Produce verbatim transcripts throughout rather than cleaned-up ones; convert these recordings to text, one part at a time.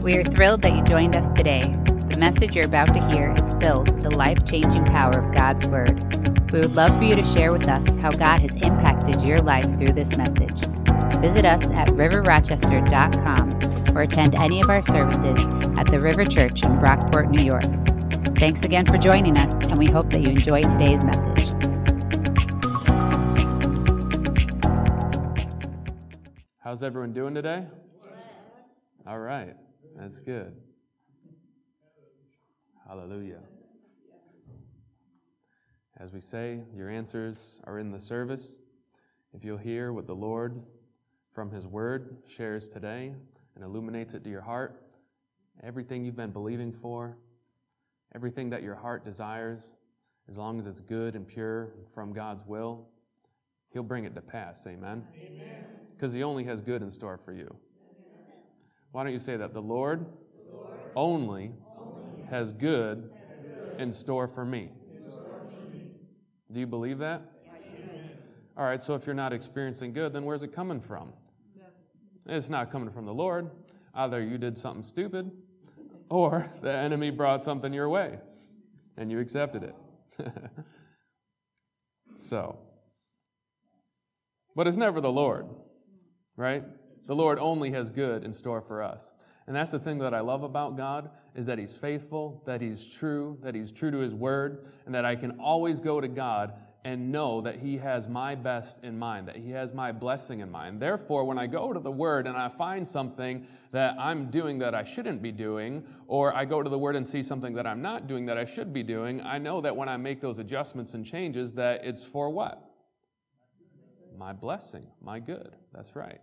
We are thrilled that you joined us today. The message you're about to hear is filled with the life-changing power of God's Word. We would love for you to share with us how God has impacted your life through this message. Visit us at river rochester dot com or attend any of our services at the River Church in Brockport, New York. Thanks again for joining us, and we hope that you enjoy today's message. How's everyone doing today? All right, that's good. Hallelujah. As we say, your answers are in the service. If you'll hear what the Lord from His Word shares today and illuminates it to your heart, everything you've been believing for, everything that your heart desires, as long as it's good and pure from God's will, He'll bring it to pass. Amen? Because He only has good in store for you. Why don't you say that? The Lord, the Lord only, only has good, has good in store for me. Store for me. Do you believe that? Yes. All right, so if you're not experiencing good, then where's it coming from? Yeah. It's not coming from the Lord. Either you did something stupid, or the enemy brought something your way, and you accepted it. So, but it's never the Lord, right? The Lord only has good in store for us. And that's the thing that I love about God, is that He's faithful, that He's true, that He's true to His Word, and that I can always go to God and know that He has my best in mind, that He has my blessing in mind. Therefore, when I go to the Word and I find something that I'm doing that I shouldn't be doing, or I go to the Word and see something that I'm not doing that I should be doing, I know that when I make those adjustments and changes, that it's for what? My blessing, my good. That's right.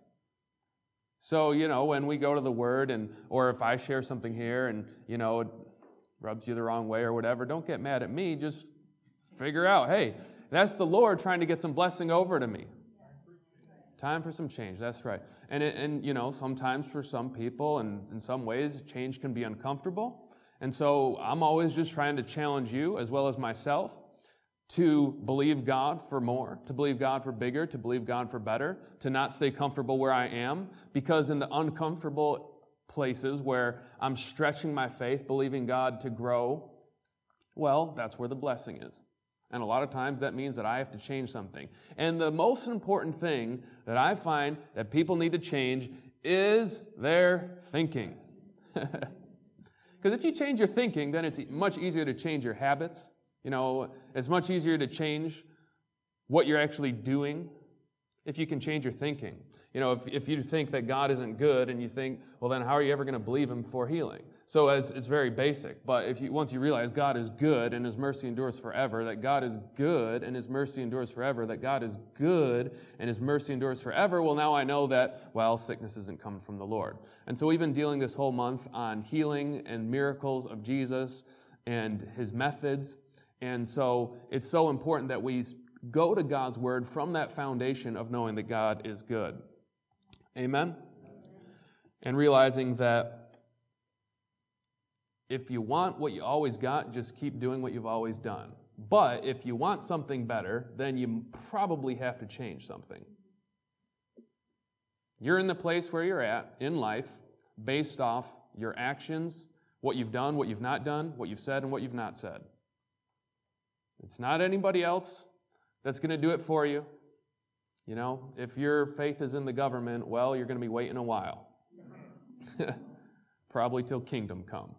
So, you know, when we go to the Word, and or if I share something here and, you know, it rubs you the wrong way or whatever, don't get mad at me. Just figure out, hey, that's the Lord trying to get some blessing over to me. Time for some change, that's right. And, it, and you know, sometimes for some people and in some ways, change can be uncomfortable. And so I'm always just trying to challenge you as well as myself to believe God for more, to believe God for bigger, to believe God for better, to not stay comfortable where I am, because in the uncomfortable places where I'm stretching my faith, believing God to grow, well, that's where the blessing is. And a lot of times that means that I have to change something. And the most important thing that I find that people need to change is their thinking. Because if you change your thinking, then it's much easier to change your habits. You know, it's much easier to change what you're actually doing if you can change your thinking. You know, if, if you think that God isn't good and you think, well, then how are you ever going to believe Him for healing? So it's, it's very basic. But if you once you realize God is good and His mercy endures forever, that God is good and His mercy endures forever, that God is good and His mercy endures forever, well, now I know that, well, sickness isn't coming from the Lord. And so we've been dealing this whole month on healing and miracles of Jesus and His methods. And so it's so important that we go to God's Word from that foundation of knowing that God is good. Amen? And realizing that if you want what you always got, just keep doing what you've always done. But if you want something better, then you probably have to change something. You're in the place where you're at in life based off your actions, what you've done, what you've not done, what you've said, and what you've not said. It's not anybody else that's going to do it for you. You know, if your faith is in the government, well, you're going to be waiting a while. Probably till kingdom come.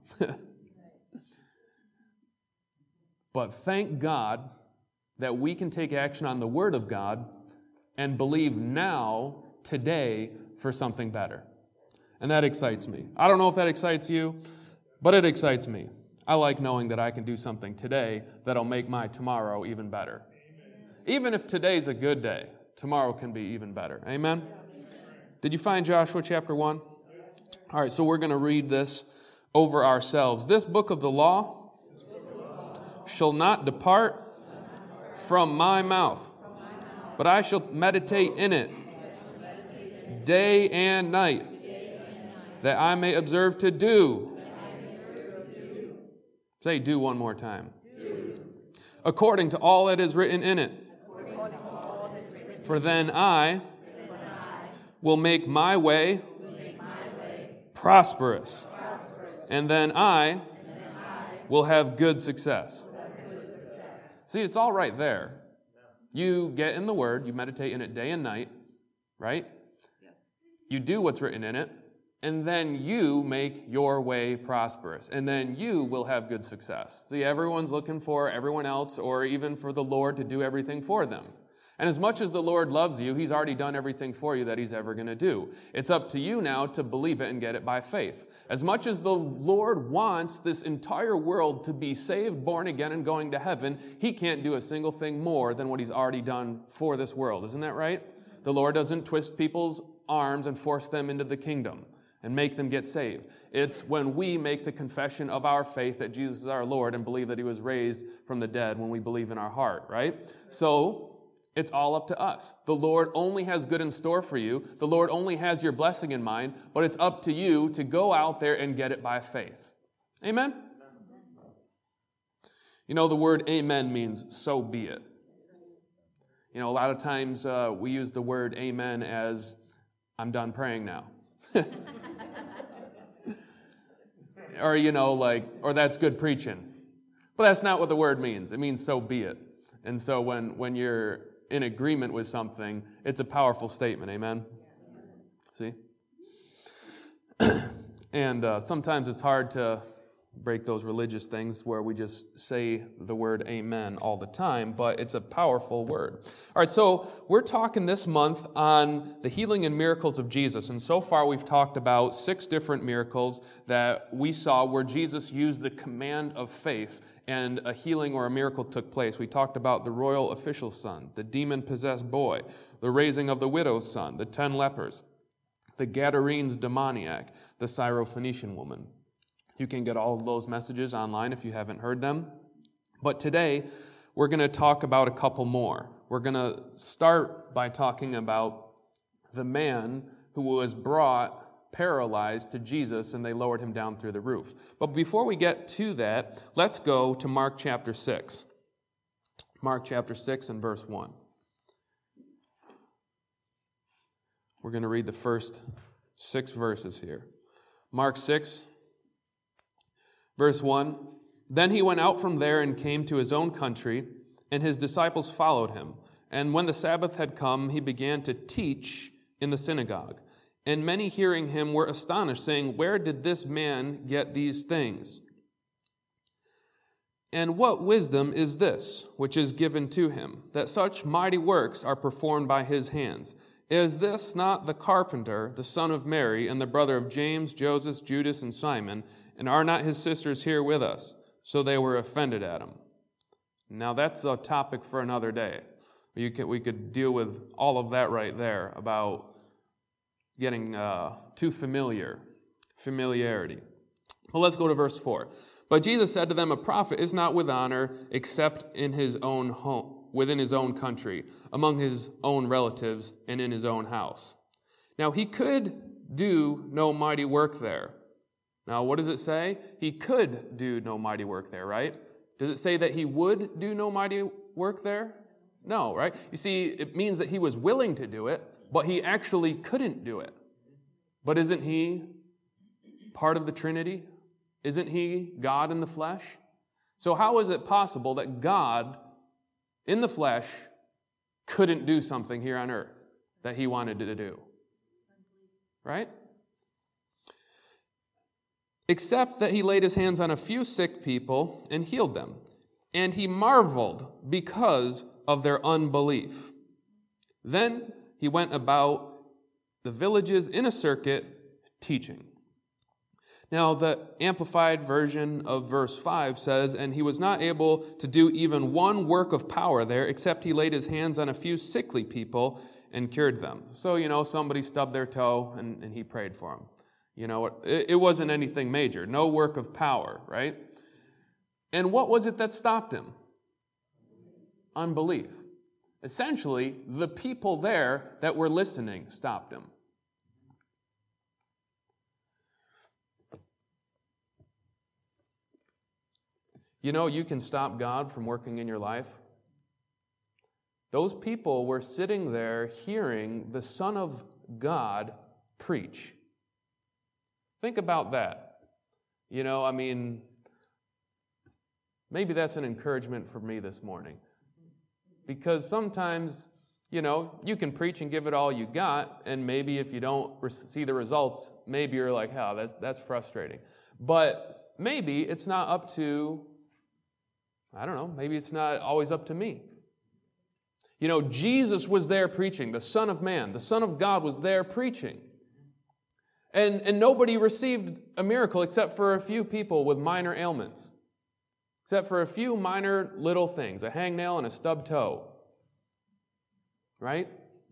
But thank God that we can take action on the Word of God and believe now, today, for something better. And that excites me. I don't know if that excites you, but it excites me. I like knowing that I can do something today that'll make my tomorrow even better. Even if today's a good day, tomorrow can be even better. Amen? Did you find Joshua chapter one? All right, so we're going to read this over ourselves. This book of the law shall not depart from my mouth, but I shall meditate in it day and night, that I may observe to do. Say do one more time. Do. According to all that is written in it. For then I will make my way prosperous, and then I will have good success. See, it's all right there. You get in the Word, you meditate in it day and night, right? You do what's written in it, and then you make your way prosperous, and then you will have good success. See, everyone's looking for everyone else or even for the Lord to do everything for them. And as much as the Lord loves you, He's already done everything for you that He's ever going to do. It's up to you now to believe it and get it by faith. As much as the Lord wants this entire world to be saved, born again, and going to heaven, He can't do a single thing more than what He's already done for this world. Isn't that right? The Lord doesn't twist people's arms and force them into the kingdom and make them get saved. It's when we make the confession of our faith that Jesus is our Lord and believe that He was raised from the dead when we believe in our heart, right? So it's all up to us. The Lord only has good in store for you. The Lord only has your blessing in mind, but it's up to you to go out there and get it by faith. Amen? You know, the word amen means so be it. You know, a lot of times uh, we use the word amen as I'm done praying now. Or, you know, like, or that's good preaching. But that's not what the word means. It means so be it. And so when, when you're in agreement with something, it's a powerful statement. Amen? See? And uh, sometimes it's hard to break those religious things where we just say the word amen all the time, but it's a powerful word. All right, so we're talking this month on the healing and miracles of Jesus, and so far we've talked about six different miracles that we saw where Jesus used the command of faith and a healing or a miracle took place. We talked about the royal official's son, the demon-possessed boy, the raising of the widow's son, the ten lepers, the Gadarenes demoniac, the Syrophoenician woman. You can get all of those messages online if you haven't heard them. But today, we're going to talk about a couple more. We're going to start by talking about the man who was brought paralyzed to Jesus and they lowered him down through the roof. But before we get to that, let's go to Mark chapter six. Mark chapter six and verse one. We're going to read the first six verses here. Mark six, verse one, Then he went out from there and came to his own country, and his disciples followed him. And when the Sabbath had come, he began to teach in the synagogue. And many hearing him were astonished, saying, Where did this man get these things? And what wisdom is this, which is given to him, that such mighty works are performed by his hands? Is this not the carpenter, the son of Mary, and the brother of James, Joseph, Judas, and Simon? And are not his sisters here with us? So they were offended at him. Now that's a topic for another day. You could, we could deal with all of that right there about getting uh, too familiar, familiarity. Well, let's go to verse four. But Jesus said to them, A prophet is not with honor except in his own home, within his own country, among his own relatives, and in his own house. Now he could do no mighty work there. Now, what does it say? He could do no mighty work there, right? Does it say that he would do no mighty work there? No, right? You see, it means that he was willing to do it, but he actually couldn't do it. But isn't he part of the Trinity? Isn't he God in the flesh? So how is it possible that God in the flesh couldn't do something here on earth that he wanted to do? Right? Except that he laid his hands on a few sick people and healed them. And he marveled because of their unbelief. Then he went about the villages in a circuit teaching. Now, the Amplified version of verse five says, And he was not able to do even one work of power there, except he laid his hands on a few sickly people and cured them. So, you know, somebody stubbed their toe and, and he prayed for them. You know, it, it wasn't anything major. No work of power, right? And what was it that stopped him? Unbelief. Essentially, the people there that were listening stopped him. You know, you can stop God from working in your life. Those people were sitting there hearing the Son of God preach. Think about that. You know, I mean, maybe that's an encouragement for me this morning. Because sometimes, you know, you can preach and give it all you got, and maybe if you don't re- see the results, maybe you're like, oh, that's, that's frustrating. But maybe it's not up to, I don't know, maybe it's not always up to me. You know, Jesus was there preaching, the Son of Man, the Son of God was there preaching. And, and nobody received a miracle except for a few people with minor ailments. Except for a few minor little things, a hangnail and a stubbed toe. Right?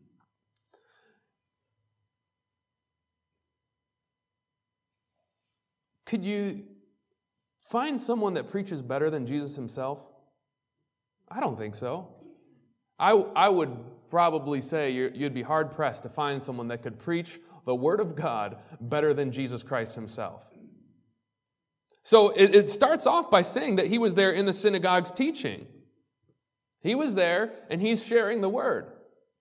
Could you find someone that preaches better than Jesus himself? I don't think so. I, I would probably say you're, you'd be hard-pressed to find someone that could preach the Word of God better than Jesus Christ himself. So it, it starts off by saying that he was there in the synagogues teaching. He was there, and he's sharing the Word.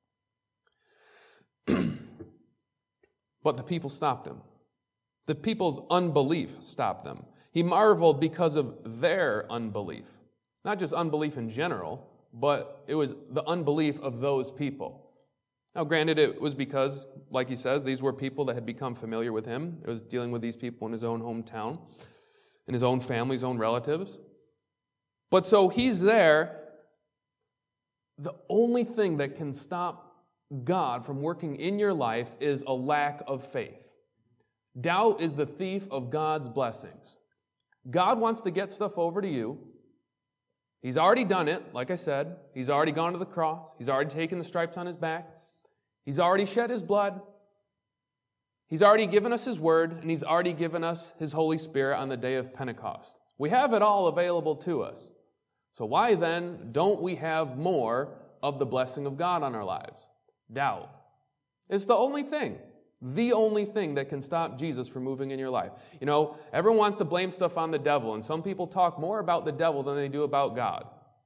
But the people stopped him. The people's unbelief stopped them. He marveled because of their unbelief. Not just unbelief in general, but it was the unbelief of those people. Now, granted, it was because, like he says, these were people that had become familiar with him. It was dealing with these people in his own hometown, in his own family, his own relatives. But so he's there. The only thing that can stop God from working in your life is a lack of faith. Doubt is the thief of God's blessings. God wants to get stuff over to you. He's already done it, like I said. He's already gone to the cross. He's already taken the stripes on his back. He's already shed his blood. He's already given us his word, and he's already given us his Holy Spirit on the day of Pentecost. We have it all available to us. So why then don't we have more of the blessing of God on our lives? Doubt. It's the only thing. The only thing that can stop Jesus from moving in your life. You know, everyone wants to blame stuff on the devil, and some people talk more about the devil than they do about God.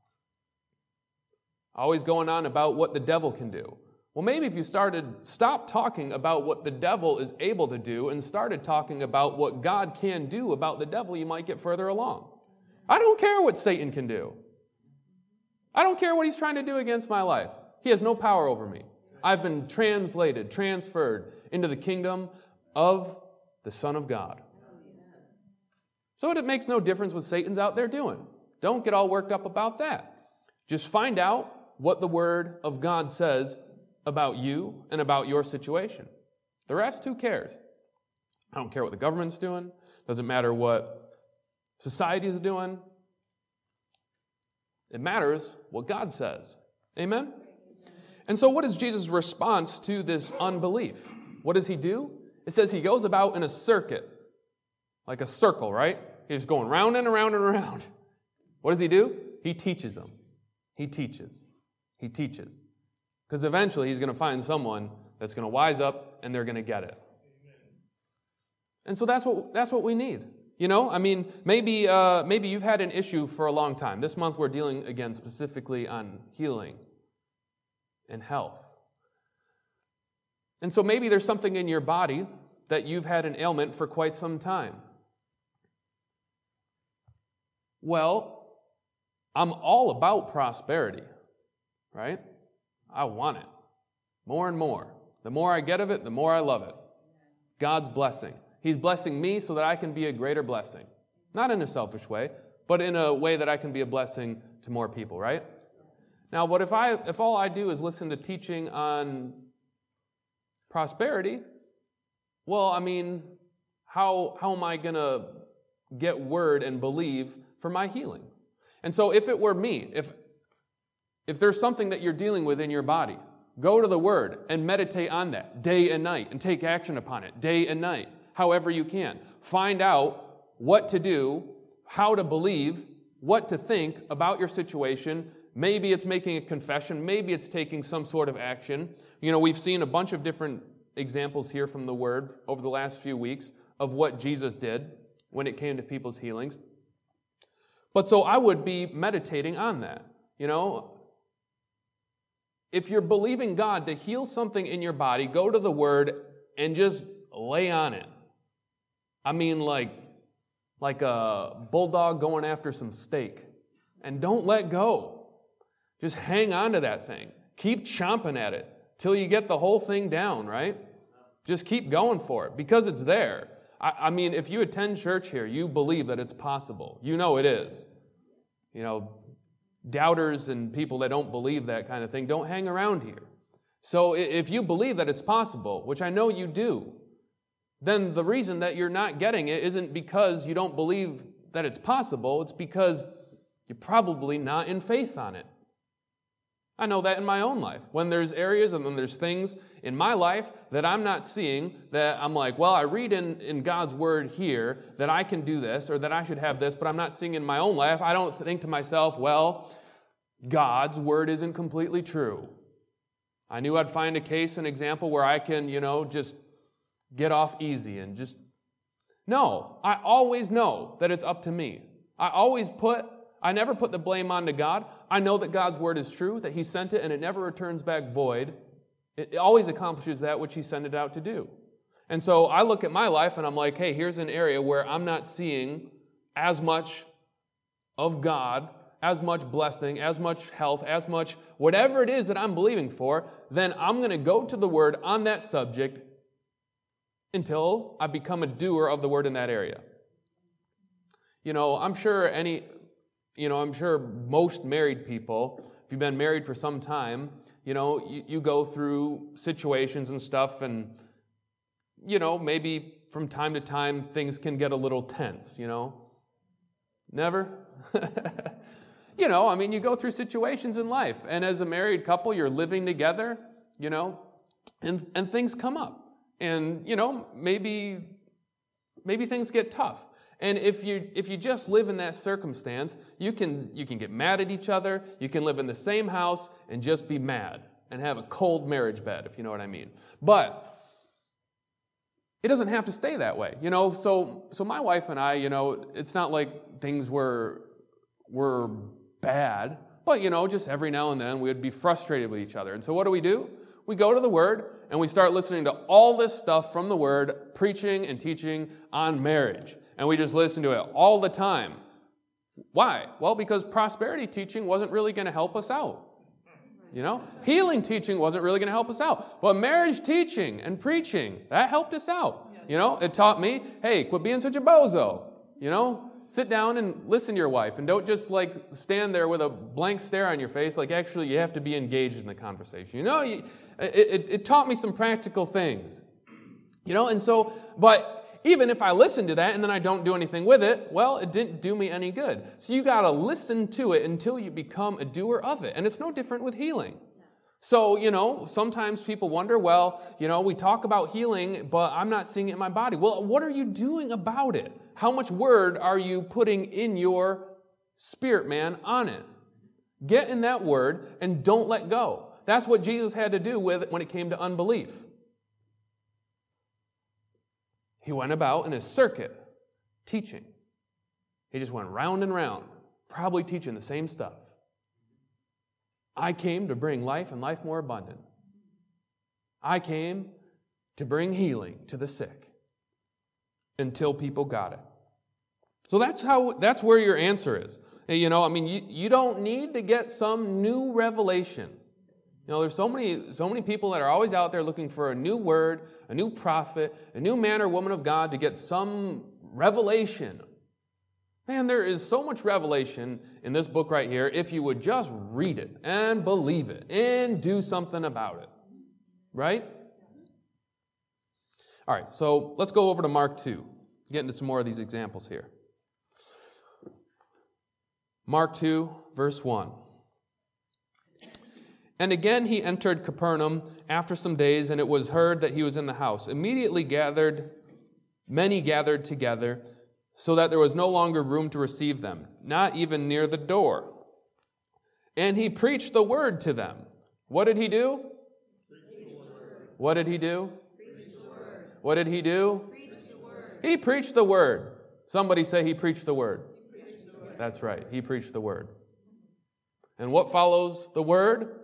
Always going on about what the devil can do. Well, maybe if you started, stop talking about what the devil is able to do and started talking about what God can do about the devil, you might get further along. I don't care what Satan can do. I don't care what he's trying to do against my life. He has no power over me. I've been translated, transferred into the kingdom of the Son of God. So it makes no difference what Satan's out there doing. Don't get all worked up about that. Just find out what the Word of God says about you and about your situation. The rest, who cares? I don't care what the government's doing. Doesn't matter what society is doing. It matters what God says. Amen? And so what is Jesus' response to this unbelief? What does he do? It says he goes about in a circuit, like a circle, right? He's going round and around and around. What does he do? He teaches them. He teaches. He teaches. Because eventually he's going to find someone that's going to wise up and they're going to get it. And so that's what that's what we need. You know, I mean, maybe uh, maybe you've had an issue for a long time. This month we're dealing, again, specifically on healing and health. And so maybe there's something in your body that you've had an ailment for quite some time. Well, I'm all about prosperity, right? I want it more and more. The more I get of it, the more I love it. God's blessing. He's blessing me so that I can be a greater blessing. Not in a selfish way, but in a way that I can be a blessing to more people, right? Now, what if I if all I do is listen to teaching on prosperity? Well, I mean, how how am I going to get word and believe for my healing? And so if it were me, if if there's something that you're dealing with in your body, go to the Word and meditate on that day and night and take action upon it day and night, however you can. Find out what to do, how to believe, what to think about your situation. Maybe it's making a confession. Maybe it's taking some sort of action. You know, we've seen a bunch of different examples here from the Word over the last few weeks of what Jesus did when it came to people's healings. But so I would be meditating on that. You know, if you're believing God to heal something in your body, go to the Word and just lay on it. I mean, like, like a bulldog going after some steak. And don't let go. Just hang on to that thing. Keep chomping at it till you get the whole thing down, right? Just keep going for it because it's there. I, I mean, if you attend church here, you believe that it's possible. You know it is. You know, doubters and people that don't believe that kind of thing don't hang around here. So if you believe that it's possible, which I know you do, then the reason that you're not getting it isn't because you don't believe that it's possible. It's because you're probably not in faith on it. I know that in my own life. When there's areas and then there's things in my life that I'm not seeing, that I'm like, well, I read in, in God's Word here that I can do this or that I should have this, but I'm not seeing in my own life. I don't think to myself, well, God's Word isn't completely true. I knew I'd find a case, an example where I can, you know, just get off easy and just... No, I always know that it's up to me. I always put... I never put the blame onto God. I know that God's Word is true, that He sent it, and it never returns back void. It always accomplishes that which He sent it out to do. And so I look at my life and I'm like, hey, here's an area where I'm not seeing as much of God, as much blessing, as much health, as much whatever it is that I'm believing for, then I'm going to go to the Word on that subject until I become a doer of the Word in that area. You know, I'm sure any... You know, I'm sure most married people, if you've been married for some time, you know, you, you go through situations and stuff and, you know, maybe from time to time things can get a little tense, you know. Never? You know, I mean, you go through situations in life, and as a married couple, you're living together, you know, and, and things come up. And, you know, maybe, maybe things get tough. And if you if you just live in that circumstance, you can you can get mad at each other, you can live in the same house and just be mad and have a cold marriage bed, if you know what I mean. But it doesn't have to stay that way. You know, so so my wife and I, you know, it's not like things were were bad, but you know, just every now and then we would be frustrated with each other. And so what do we do? We go to the Word and we start listening to all this stuff from the Word, preaching and teaching on marriage. And we just listen to it all the time. Why? Well, because prosperity teaching wasn't really going to help us out. You know? Healing teaching wasn't really going to help us out. But marriage teaching and preaching, that helped us out. You know? It taught me, hey, quit being such a bozo. You know? Sit down and listen to your wife. And don't just, like, stand there with a blank stare on your face. Like, actually, you have to be engaged in the conversation. You know? It, it, it taught me some practical things. You know? And so, but... Even if I listen to that and then I don't do anything with it, well, it didn't do me any good. So you got to listen to it until you become a doer of it. And it's no different with healing. So, you know, sometimes people wonder, well, you know, we talk about healing, but I'm not seeing it in my body. Well, what are you doing about it? How much word are you putting in your spirit, man, on it? Get in that word and don't let go. That's what Jesus had to do with it when it came to unbelief. He went about in a circuit teaching. He just went round and round, probably teaching the same stuff. I came to bring life and life more abundant. I came to bring healing to the sick until people got it. So that's how. That's where your answer is. You know, I mean, you, you don't need to get some new revelation. You know, there's so many, so many people that are always out there looking for a new word, a new prophet, a new man or woman of God to get some revelation. Man, there is so much revelation in this book right here if you would just read it and believe it and do something about it. Right? All right, so let's go over to Mark two. Get into some more of these examples here. Mark two, verse one. And again he entered Capernaum after some days, and it was heard that he was in the house. Immediately gathered, many gathered together, so that there was no longer room to receive them, not even near the door. And he preached the word to them. What did he do? What did he do? What did he do? He preached the word. Somebody say he preached the word. That's right. He preached the word. And what follows the word?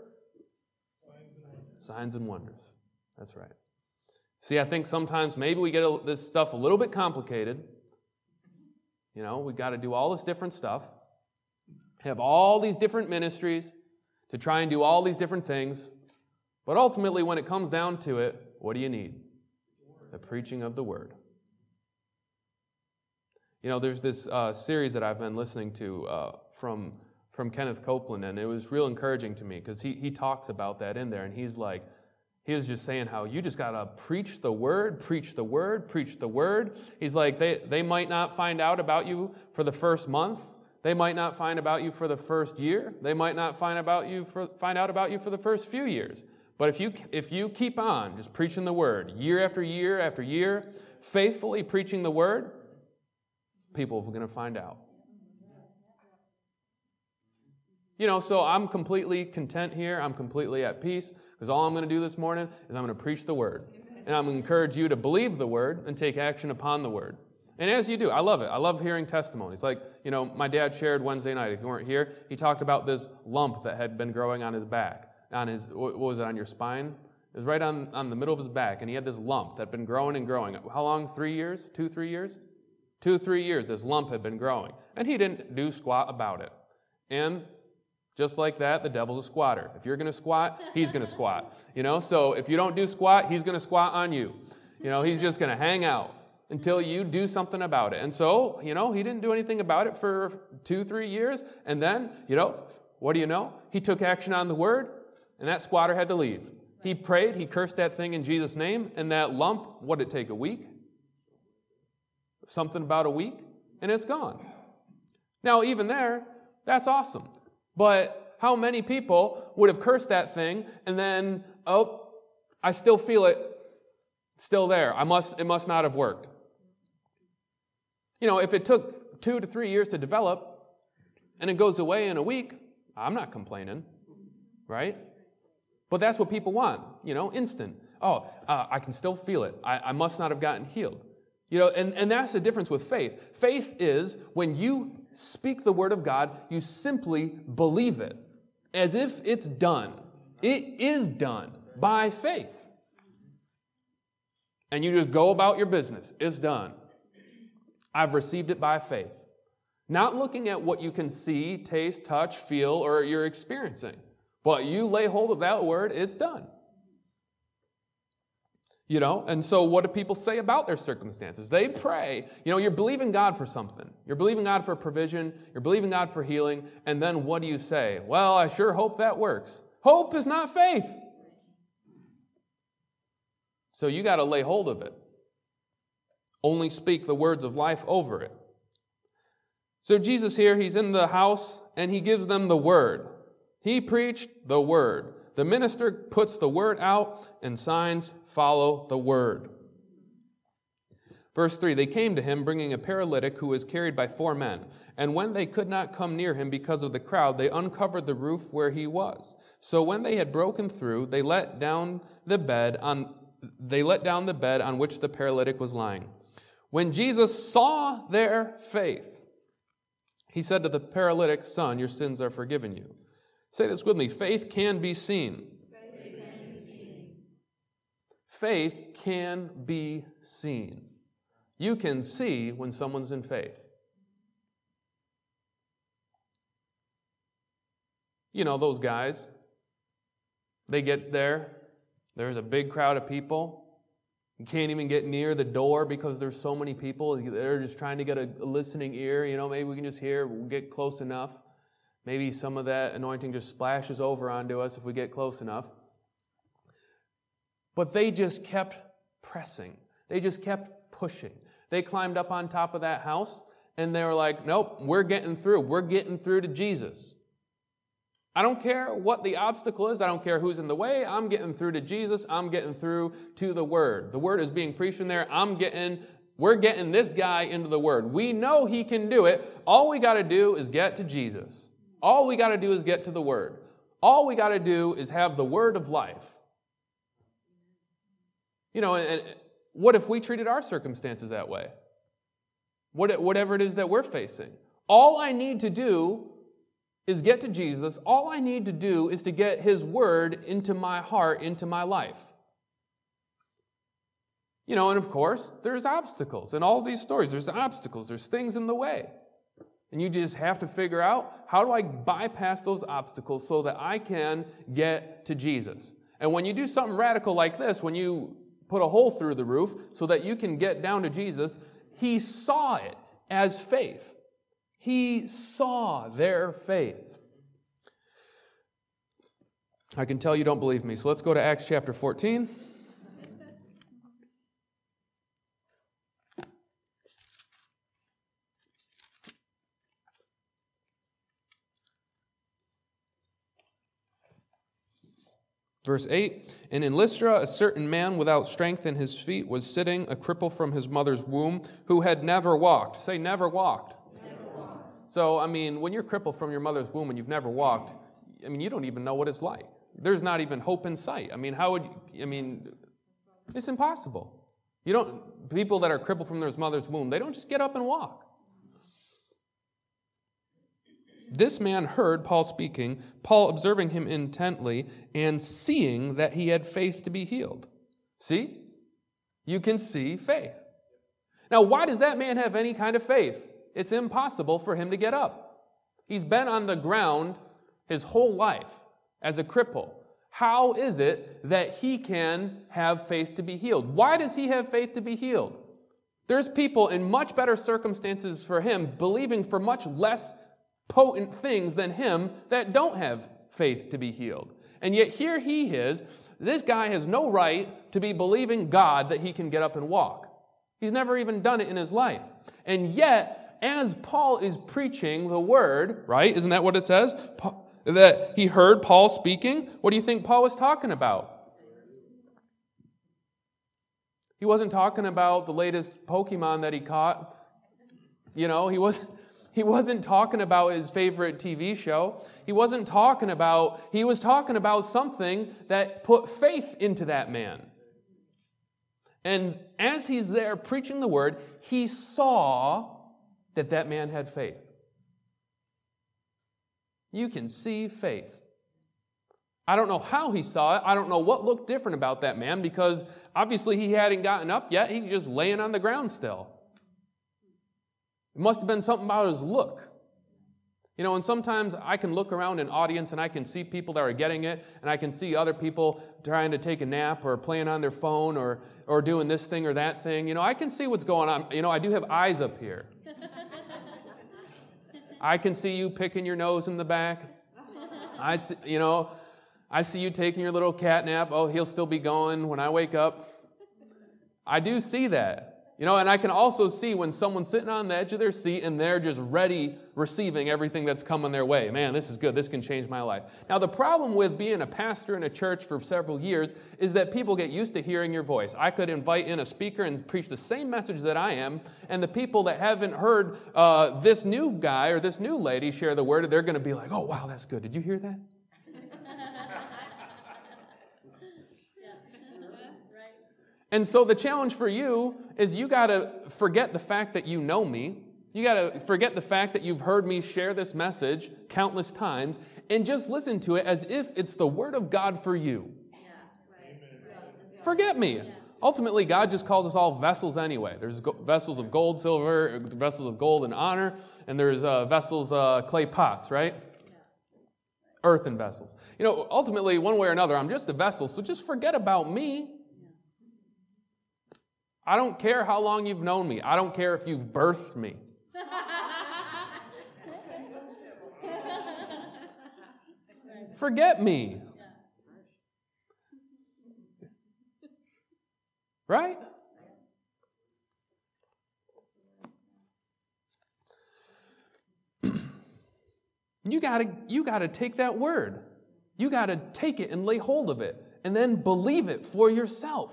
Signs and wonders. That's right. See, I think sometimes maybe we get this stuff a little bit complicated. You know, we got to do all this different stuff, have all these different ministries to try and do all these different things. But ultimately, when it comes down to it, what do you need? The preaching of the word. You know, there's this uh, series that I've been listening to uh, from, from Kenneth Copeland, and it was real encouraging to me because he, he talks about that in there, and he's like, he was just saying how you just got to preach the word, preach the word, preach the word. He's like, they, they might not find out about you for the first month. They might not find about you for the first year. They might not find about you for, find out about you for the first few years. But if you if you keep on just preaching the word year after year after year, faithfully preaching the word, people are going to find out. You know, so I'm completely content here. I'm completely at peace because all I'm going to do this morning is I'm going to preach the word. And I'm going to encourage you to believe the word and take action upon the word. And as you do, I love it. I love hearing testimonies. Like, you know, my dad shared Wednesday night, if you weren't here, he talked about this lump that had been growing on his back. On his, what was it, on your spine? It was right on, on the middle of his back, and he had this lump that had been growing and growing. How long? Three years? Two, three years? Two, three years, this lump had been growing. And he didn't do squat about it. And just like that, the devil's a squatter. If you're going to squat, he's going to squat. You know, so if you don't do squat, he's going to squat on you. You know, he's just going to hang out until you do something about it. And so, you know, he didn't do anything about it for two, three years. And then, you know, what do you know? He took action on the word, and that squatter had to leave. He prayed, he cursed that thing in Jesus' name, and that lump, what did it take, a week? Something about a week, and it's gone. Now, even there, that's awesome. But how many people would have cursed that thing, and then, oh, I still feel it, still there. I must, it must not have worked. You know, if it took two to three years to develop, and it goes away in a week, I'm not complaining, right? But that's what people want, you know, instant. Oh, uh, I can still feel it. I, I must not have gotten healed. You know, and, and that's the difference with faith. Faith is when you speak the word of God, you simply believe it as if it's done. It is done by faith. And you just go about your business. It's done. I've received it by faith. Not looking at what you can see, taste, touch, feel, or you're experiencing. But you lay hold of that word, it's done. You know, and so what do people say about their circumstances? They pray. You know, you're believing God for something. You're believing God for provision. You're believing God for healing. And then what do you say? Well, I sure hope that works. Hope is not faith. So you got to lay hold of it. Only speak the words of life over it. So Jesus here, he's in the house and he gives them the word. He preached the word. The minister puts the word out, and signs follow the word. Verse three, they came to him, bringing a paralytic who was carried by four men. And when they could not come near him because of the crowd, they uncovered the roof where he was. So when they had broken through, they let down the bed on, they let down the bed on which the paralytic was lying. When Jesus saw their faith, he said to the paralytic, "Son, your sins are forgiven you." Say this with me. Faith can be seen. Faith can be seen. Faith can be seen. You can see when someone's in faith. You know, those guys, they get there. There's a big crowd of people. You can't even get near the door because there's so many people. They're just trying to get a listening ear. You know, maybe we can just hear, we'll get close enough. Maybe some of that anointing just splashes over onto us if we get close enough. But they just kept pressing. They just kept pushing. They climbed up on top of that house, and they were like, nope, we're getting through. We're getting through to Jesus. I don't care what the obstacle is. I don't care who's in the way. I'm getting through to Jesus. I'm getting through to the Word. The Word is being preached in there. I'm getting, we're getting this guy into the Word. We know he can do it. All we got to do is get to Jesus. All we got to do is get to the Word. All we got to do is have the Word of life. You know, and what if we treated our circumstances that way? What, whatever it is that we're facing. All I need to do is get to Jesus. All I need to do is to get His Word into my heart, into my life. You know, and of course, there's obstacles. In all these stories, there's obstacles. There's things in the way. And you just have to figure out, how do I bypass those obstacles so that I can get to Jesus? And when you do something radical like this, when you put a hole through the roof so that you can get down to Jesus, he saw it as faith. He saw their faith. I can tell you don't believe me, so let's go to Acts chapter fourteen. Verse eight, and in Lystra a certain man without strength in his feet was sitting, a cripple from his mother's womb, who had never walked. Say, never walked. Never walked. So, I mean, when you're crippled from your mother's womb and you've never walked, I mean, you don't even know what it's like. There's not even hope in sight. I mean, how would, I mean, it's impossible. You don't, people that are crippled from their mother's womb, they don't just get up and walk. This man heard Paul speaking, Paul observing him intently, and seeing that he had faith to be healed. See? You can see faith. Now, why does that man have any kind of faith? It's impossible for him to get up. He's been on the ground his whole life as a cripple. How is it that he can have faith to be healed? Why does he have faith to be healed? There's people in much better circumstances for him, believing for much less potent things than him that don't have faith to be healed. And yet here he is. This guy has no right to be believing God that he can get up and walk. He's never even done it in his life. And yet, as Paul is preaching the word, right? Isn't that what it says? That he heard Paul speaking. What do you think Paul was talking about? He wasn't talking about the latest Pokemon that he caught. You know, he wasn't... He wasn't talking about his favorite T V show. He wasn't talking about, he was talking about something that put faith into that man. And as he's there preaching the word, he saw that that man had faith. You can see faith. I don't know how he saw it. I don't know what looked different about that man, because obviously he hadn't gotten up yet. He's just laying on the ground still. It must have been something about his look. You know, and sometimes I can look around an audience and I can see people that are getting it, and I can see other people trying to take a nap or playing on their phone or or doing this thing or that thing. You know, I can see what's going on. You know, I do have eyes up here. I can see you picking your nose in the back. I see, you know, I see you taking your little cat nap. Oh, he'll still be going when I wake up. I do see that. You know, and I can also see when someone's sitting on the edge of their seat and they're just ready, receiving everything that's coming their way. Man, this is good. This can change my life. Now, the problem with being a pastor in a church for several years is that people get used to hearing your voice. I could invite in a speaker and preach the same message that I am, and the people that haven't heard uh, this new guy or this new lady share the word, they're going to be like, oh, wow, that's good. Did you hear that? And so the challenge for you is you got to forget the fact that you know me. You got to forget the fact that you've heard me share this message countless times and just listen to it as if it's the word of God for you. Yeah, right. Forget me. Yeah. Ultimately, God just calls us all vessels anyway. There's go- vessels of gold, silver, vessels of gold and honor, and there's uh, vessels, uh, clay pots, right? Yeah. Earthen vessels. You know, ultimately, one way or another, I'm just a vessel, so just forget about me. I don't care how long you've known me. I don't care if you've birthed me. Forget me. Right? You gotta, you gotta take that word. You gotta take it and lay hold of it, and then believe it for yourself.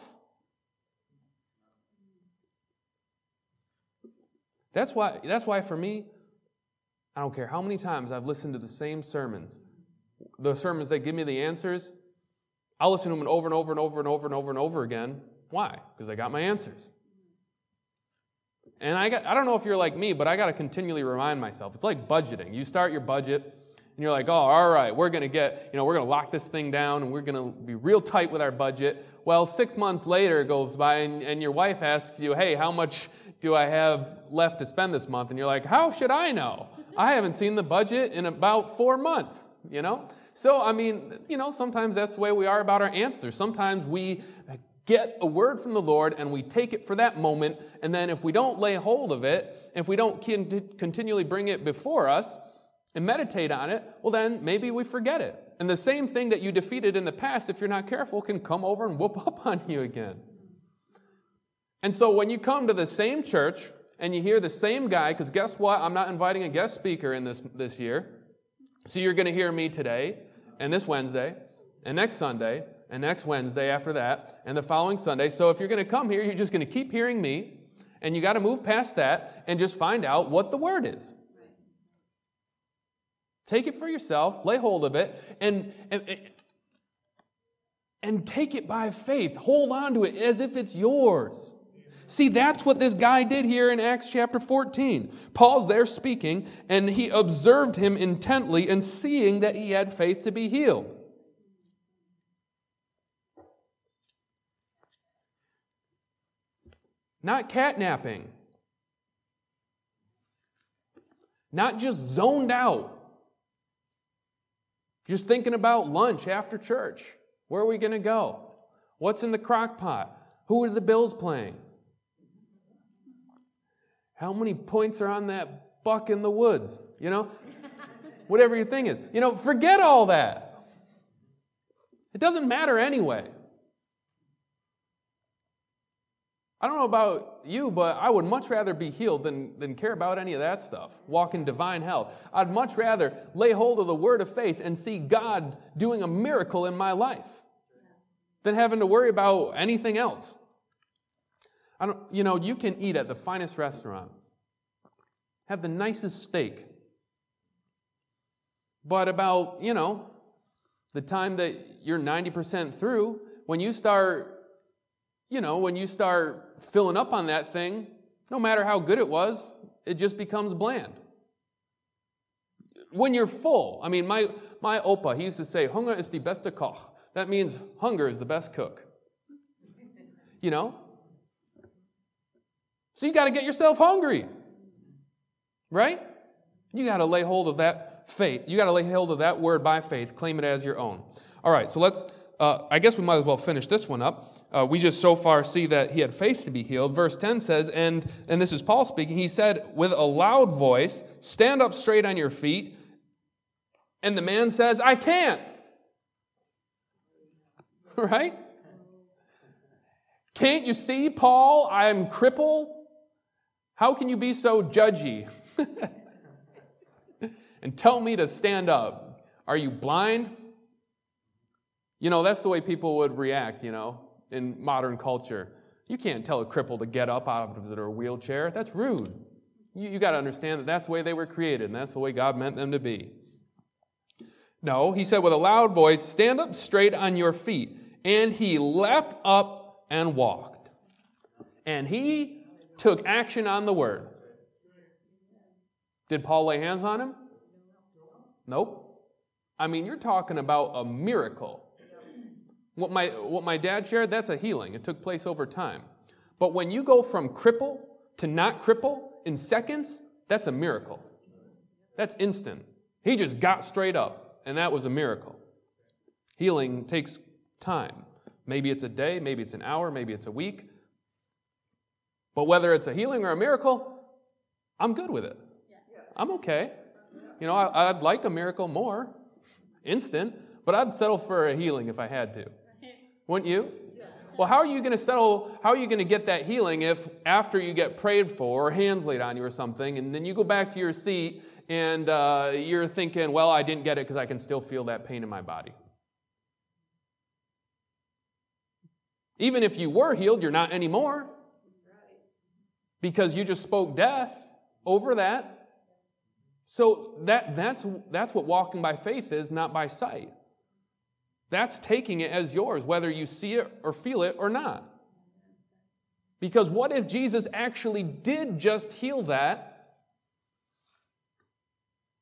That's why, that's why for me, I don't care how many times I've listened to the same sermons. The sermons that give me the answers, I'll listen to them over and over and over and over and over and over again. Why? Because I got my answers. And I got, I don't know if you're like me, but I got to continually remind myself. It's like budgeting. You start your budget, And you're like, oh, all right, we're going to get, you know, we're going to lock this thing down and we're going to be real tight with our budget. Well, six months later goes by and, and your wife asks you, hey, how much do I have left to spend this month? And you're like, how should I know? I haven't seen the budget in about four months, you know? So, I mean, you know, sometimes that's the way we are about our answers. Sometimes we get a word from the Lord and we take it for that moment, and then if we don't lay hold of it, if we don't continually bring it before us and meditate on it, well then maybe we forget it. And the same thing that you defeated in the past, if you're not careful, can come over and whoop up on you again. And so when you come to the same church and you hear the same guy, because guess what? I'm not inviting a guest speaker in this, this year. So you're going to hear me today and this Wednesday and next Sunday and next Wednesday after that and the following Sunday. So if you're going to come here, you're just going to keep hearing me, and you got to move past that and just find out what the word is. Take it for yourself, lay hold of it, and, and, and take it by faith. Hold on to it as if it's yours. See, that's what this guy did here in Acts chapter fourteen. Paul's there speaking, and he observed him intently, and seeing that he had faith to be healed. Not catnapping. Not just zoned out. Just thinking about lunch after church. Where are we going to go? What's in the crock pot? Who are the Bills playing? How many points are on that buck in the woods? You know? Whatever your thing is. You know, forget all that. It doesn't matter anyway. I don't know about you, but I would much rather be healed than, than care about any of that stuff. Walk in divine health. I'd much rather lay hold of the word of faith and see God doing a miracle in my life than having to worry about anything else. I don't, you know, you can eat at the finest restaurant, have the nicest steak, but about, you know, the time that you're ninety percent through, when you start, you know, when you start filling up on that thing, no matter how good it was, it just becomes bland. When you're full, I mean, my, my opa, he used to say, Hunger ist die beste Koch. That means hunger is the best cook. You know? So you got to get yourself hungry. Right? You got to lay hold of that faith. You got to lay hold of that word by faith. Claim it as your own. All right, so let's, uh, I guess we might as well finish this one up. Uh, we just so far see that he had faith to be healed. Verse ten says, and, and this is Paul speaking, he said with a loud voice, stand up straight on your feet. And the man says, I can't. Right? Can't you see, Paul, I'm crippled? How can you be so judgy and tell me to stand up? Are you blind? You know, that's the way people would react, you know, in modern culture. You can't tell a cripple to get up out of their wheelchair. That's rude. You, you got to understand that that's the way they were created, and that's the way God meant them to be. No, he said with a loud voice, stand up straight on your feet. And he leapt up and walked. And he took action on the word. Did Paul lay hands on him? Nope. I mean, you're talking about a miracle. What my, what my dad shared, that's a healing. It took place over time. But when you go from cripple to not cripple in seconds, that's a miracle. That's instant. He just got straight up, and that was a miracle. Healing takes time. Maybe it's a day, maybe it's an hour, maybe it's a week. But whether it's a healing or a miracle, I'm good with it. I'm okay. You know, I, I'd like a miracle more, instant, but I'd settle for a healing if I had to. Wouldn't you? Well, how are you going to settle, how are you going to get that healing if after you get prayed for or hands laid on you or something, and then you go back to your seat and uh, you're thinking, well, I didn't get it because I can still feel that pain in my body. Even if you were healed, you're not anymore. Because you just spoke death over that. So that, that's, that's what walking by faith is, not by sight. That's taking it as yours, whether you see it or feel it or not. Because what if Jesus actually did just heal that?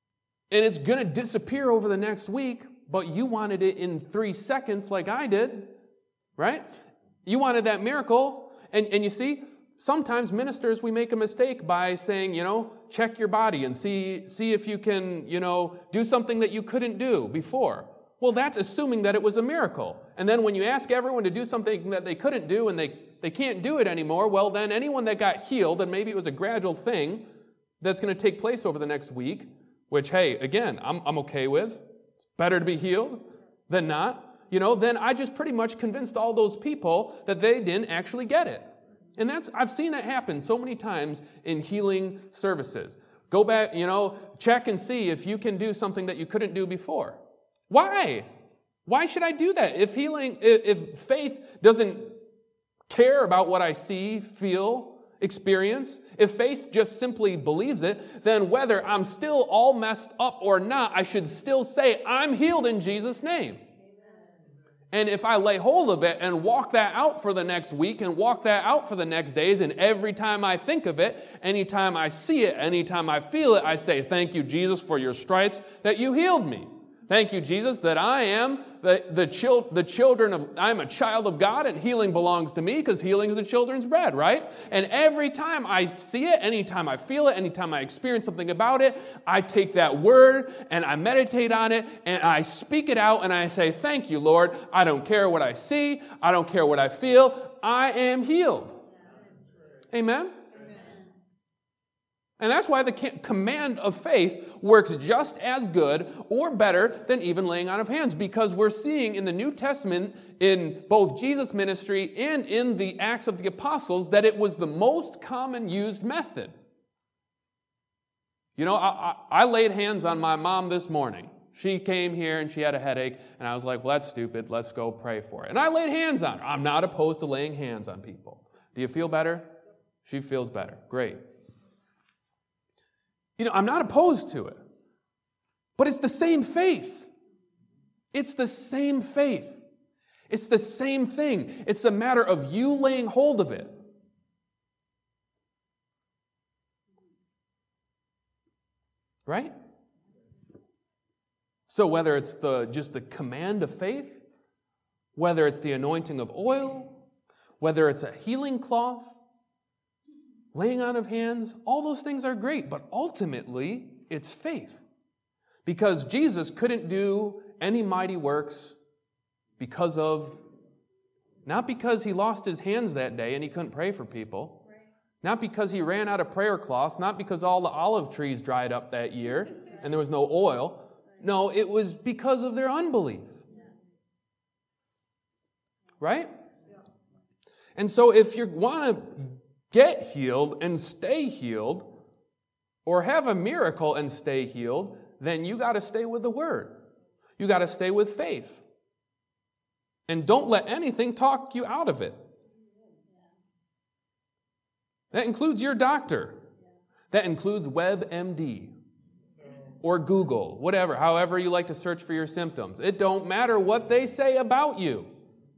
and it's going to disappear over the next week, but you wanted it in three seconds like I did, right? You wanted that miracle. And, and you see, sometimes ministers, we make a mistake by saying, you know, check your body and see, see if you can, you know, do something that you couldn't do before. Well, that's assuming that it was a miracle. And then when you ask everyone to do something that they couldn't do and they, they can't do it anymore, well, then anyone that got healed, and maybe it was a gradual thing that's going to take place over the next week, which, hey, again, I'm, I'm okay with. It's better to be healed than not. You know, then I just pretty much convinced all those people that they didn't actually get it. And that's, I've seen that happen so many times in healing services. Go back, you know, check and see if you can do something that you couldn't do before. Why? Why should I do that? If healing, if faith doesn't care about what I see, feel, experience, if faith just simply believes it, then whether I'm still all messed up or not, I should still say, I'm healed in Jesus' name. And if I lay hold of it and walk that out for the next week and walk that out for the next days, and every time I think of it, anytime I see it, anytime I feel it, I say, thank you, Jesus, for your stripes that you healed me. Thank you, Jesus, that I am the, the, chil- the children of, I'm a child of God, and healing belongs to me because healing is the children's bread, right? And every time I see it, anytime I feel it, anytime I experience something about it, I take that word and I meditate on it and I speak it out and I say, thank you, Lord. I don't care what I see. I don't care what I feel. I am healed. Amen? And that's why the command of faith works just as good or better than even laying on of hands, because we're seeing in the New Testament, in both Jesus' ministry and in the Acts of the Apostles, that it was the most common used method. You know, I, I, I laid hands on my mom this morning. She came here and she had a headache, and I was like, well, that's stupid. Let's go pray for it. And I laid hands on her. I'm not opposed to laying hands on people. Do you feel better? She feels better. Great. You know, I'm not opposed to it, but it's the same faith. It's the same faith. It's the same thing. It's a matter of you laying hold of it. Right? So whether it's the just the command of faith, whether it's the anointing of oil, whether it's a healing cloth, laying on of hands, all those things are great, but ultimately, it's faith. Because Jesus couldn't do any mighty works because of, not because he lost his hands that day and he couldn't pray for people, not because he ran out of prayer cloths, not because all the olive trees dried up that year and there was no oil. No, it was because of their unbelief. Right? And so if you want to get healed and stay healed, or have a miracle and stay healed, then you got to stay with the Word. You got to stay with faith. And don't let anything talk you out of it. That includes your doctor. That includes WebMD or Google, whatever, however you like to search for your symptoms. It don't matter what they say about you.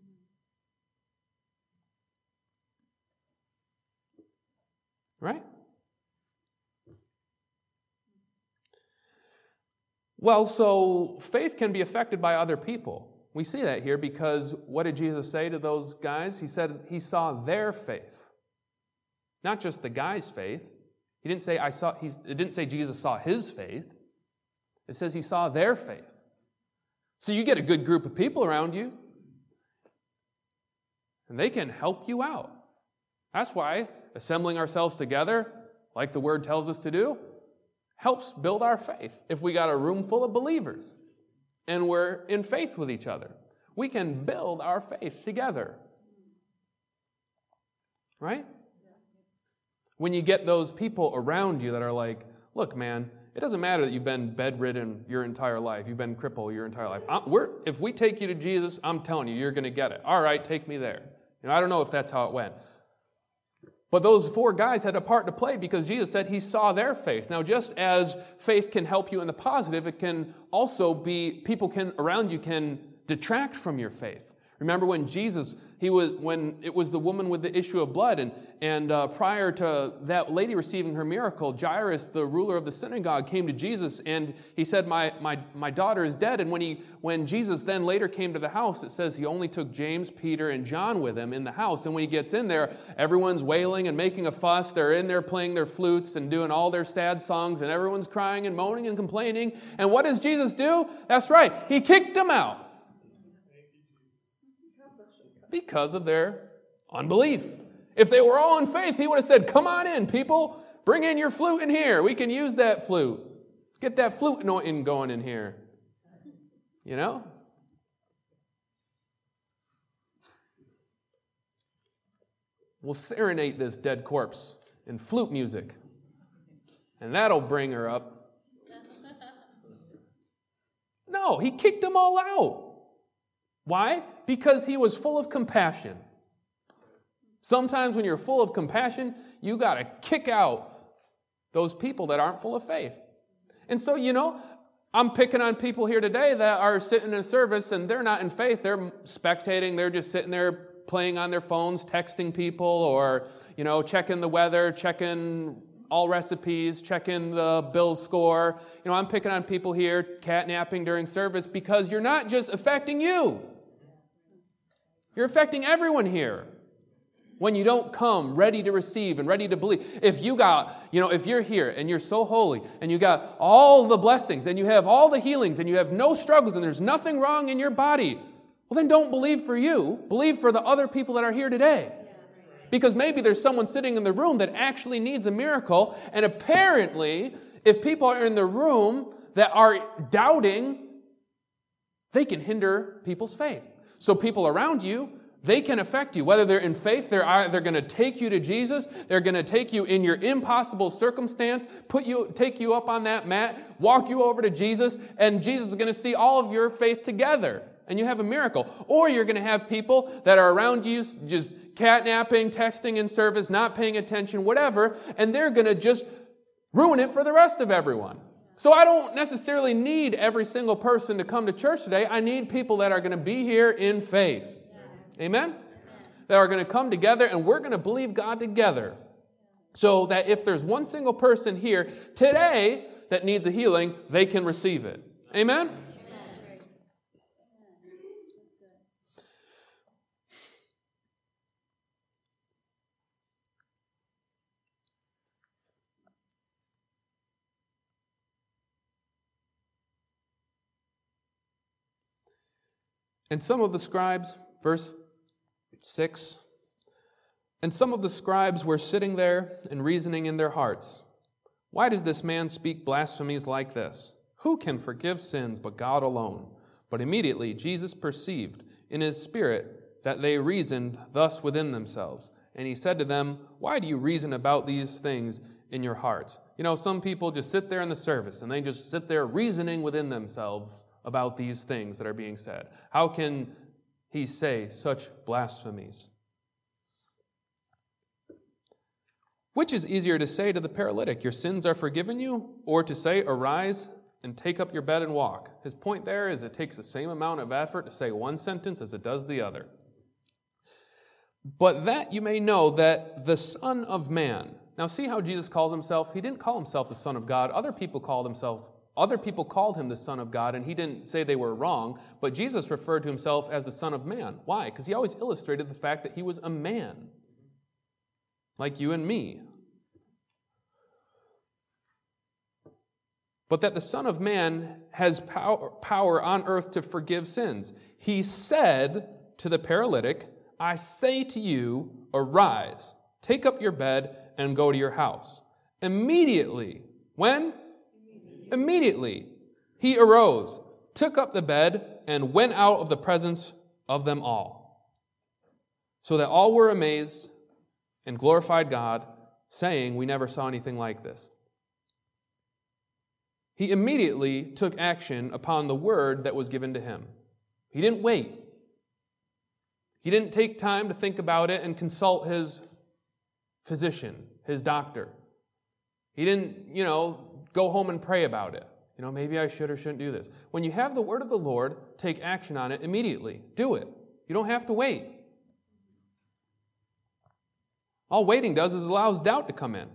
Right? Well, so faith can be affected by other people. We see that here because what did Jesus say to those guys? He said he saw their faith. Not just the guy's faith. He didn't say I saw he's it didn't say Jesus saw his faith. It says he saw their faith. So you get a good group of people around you, and they can help you out. That's why assembling ourselves together, like the Word tells us to do, helps build our faith. If we got a room full of believers and we're in faith with each other, we can build our faith together. Right? When you get those people around you that are like, look, man, it doesn't matter that you've been bedridden your entire life. You've been crippled your entire life. I'm, we're, if we take you to Jesus, I'm telling you, you're going to get it. All right, take me there. You know, I don't know if that's how it went. But those four guys had a part to play because Jesus said he saw their faith. Now, just as faith can help you in the positive, it can also be, people can around you can detract from your faith, Remember when Jesus, he was when it was the woman with the issue of blood, and, and uh, prior to that lady receiving her miracle, Jairus, the ruler of the synagogue, came to Jesus, and he said, my, my, my daughter is dead. And when, he, when Jesus then later came to the house, it says he only took James, Peter, and John with him in the house. And when he gets in there, everyone's wailing and making a fuss. They're in there playing their flutes and doing all their sad songs, and everyone's crying and moaning and complaining. And what does Jesus do? That's right, he kicked them out. Because of their unbelief. If they were all in faith, he would have said, come on in, people. Bring in your flute in here. We can use that flute. Get that flute anointing going in here. You know? We'll serenade this dead corpse in flute music. And that'll bring her up. No, he kicked them all out. Why? Because he was full of compassion. Sometimes when you're full of compassion, you got to kick out those people that aren't full of faith. And so, you know, I'm picking on people here today that are sitting in service and they're not in faith. They're spectating. They're just sitting there playing on their phones, texting people, or, you know, checking the weather, checking all recipes, checking the bill score. You know, I'm picking on people here catnapping during service because you're not just affecting you. You're affecting everyone here when you don't come ready to receive and ready to believe. If you got, you know, if you're here and you're so holy and you got all the blessings and you have all the healings and you have no struggles and there's nothing wrong in your body, well, then don't believe for you. Believe for the other people that are here today. Because maybe there's someone sitting in the room that actually needs a miracle. And apparently, if people are in the room that are doubting, they can hinder people's faith. So people around you, they can affect you. Whether they're in faith, they're either going to take you to Jesus, they're going to take you in your impossible circumstance, put you, take you up on that mat, walk you over to Jesus, and Jesus is going to see all of your faith together, and you have a miracle. Or you're going to have people that are around you just catnapping, texting in service, not paying attention, whatever, and they're going to just ruin it for the rest of everyone. So I don't necessarily need every single person to come to church today. I need people that are going to be here in faith. Yeah. Amen? Yeah. That are going to come together, and we're going to believe God together. So that if there's one single person here today that needs a healing, they can receive it. Amen? Amen. And some of the scribes, verse six, and some of the scribes were sitting there and reasoning in their hearts, why does this man speak blasphemies like this? Who can forgive sins but God alone? But immediately Jesus perceived in his spirit that they reasoned thus within themselves. And he said to them, why do you reason about these things in your hearts? You know, some people just sit there in the service and they just sit there reasoning within themselves about these things that are being said. How can he say such blasphemies? Which is easier to say to the paralytic, your sins are forgiven you, or to say, arise and take up your bed and walk? His point there is it takes the same amount of effort to say one sentence as it does the other. But that you may know that the Son of Man, now see how Jesus calls himself? He didn't call himself the Son of God. Other people called himself Other people called him the Son of God, and he didn't say they were wrong, but Jesus referred to himself as the Son of Man. Why? Because he always illustrated the fact that he was a man, like you and me. But that the Son of Man has power, power on earth to forgive sins. He said to the paralytic, I say to you, arise, take up your bed, and go to your house. Immediately, when? Immediately, he arose, took up the bed, and went out of the presence of them all. So that all were amazed and glorified God, saying, we never saw anything like this. He immediately took action upon the word that was given to him. He didn't wait. He didn't take time to think about it and consult his physician, his doctor. He didn't, you know, go home and pray about it. You know, maybe I should or shouldn't do this. When you have the word of the Lord, take action on it immediately. Do it. You don't have to wait. All waiting does is allows doubt to come in.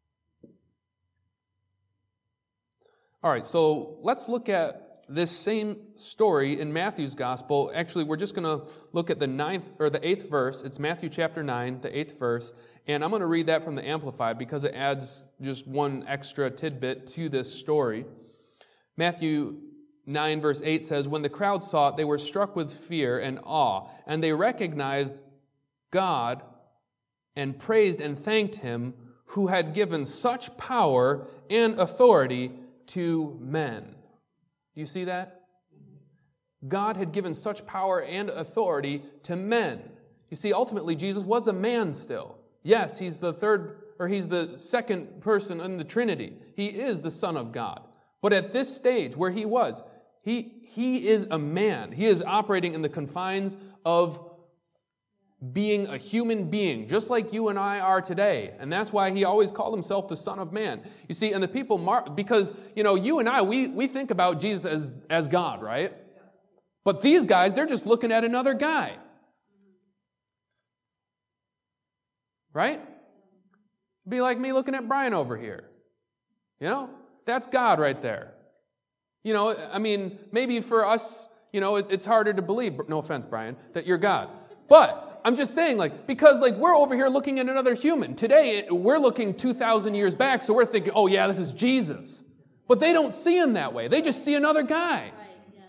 All right, so let's look at this same story in Matthew's gospel. Actually, we're just going to look at the ninth or the eighth verse. It's Matthew chapter nine, the eighth verse, and I'm going to read that from the Amplified because it adds just one extra tidbit to this story. Matthew nine verse eight says, "When the crowd saw it, they were struck with fear and awe, and they recognized God and praised and thanked Him who had given such power and authority to men." You see that? God had given such power and authority to men. You see, ultimately, Jesus was a man still. Yes, he's the third, or he's the second person in the Trinity. He is the Son of God. But at this stage where he was, he, he is a man. He is operating in the confines of being a human being, just like you and I are today. And that's why he always called himself the Son of Man. You see, and the people, mar- because, you know, you and I, we, we think about Jesus as, as God, right? But these guys, they're just looking at another guy. Right? It'd be like me looking at Brian over here. You know? That's God right there. You know, I mean, maybe for us, you know, it, it's harder to believe, no offense, Brian, that you're God. But I'm just saying, like, because, like, we're over here looking at another human. Today, we're looking two thousand years back, so we're thinking, oh, yeah, this is Jesus. But they don't see him that way. They just see another guy. Right, yeah,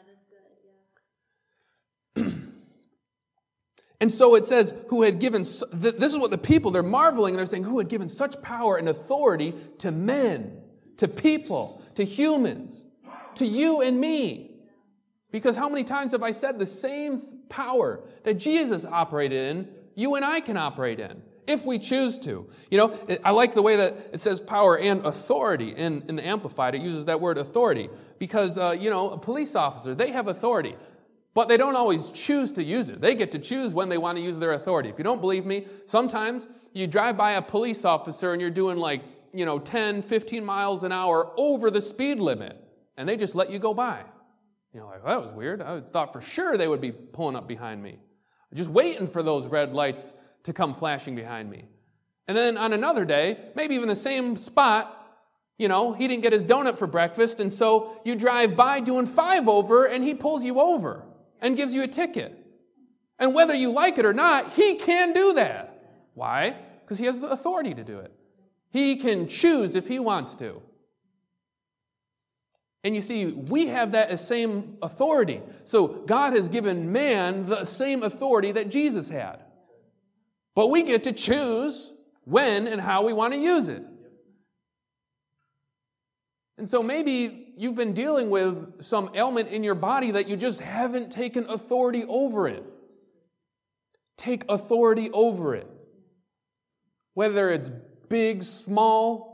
that's good, yeah. And so it says, who had given, this is what the people, they're marveling, and they're saying, who had given such power and authority to men, to people, to humans, to you and me. Because how many times have I said the same power that Jesus operated in, you and I can operate in, if we choose to. You know, I like the way that it says power and authority in, in the Amplified. It uses that word authority because, uh, you know, a police officer, they have authority, but they don't always choose to use it. They get to choose when they want to use their authority. If you don't believe me, sometimes you drive by a police officer and you're doing like, you know, ten, fifteen miles an hour over the speed limit, and they just let you go by. You know, like, well, that was weird. I thought for sure they would be pulling up behind me, just waiting for those red lights to come flashing behind me. And then on another day, maybe even the same spot, you know, he didn't get his donut for breakfast, and so you drive by doing five over, and he pulls you over and gives you a ticket. And whether you like it or not, he can do that. Why? Because he has the authority to do it. He can choose if he wants to. And you see, we have that same authority. So God has given man the same authority that Jesus had. But we get to choose when and how we want to use it. And so maybe you've been dealing with some ailment in your body that you just haven't taken authority over it. Take authority over it. Whether it's big, small,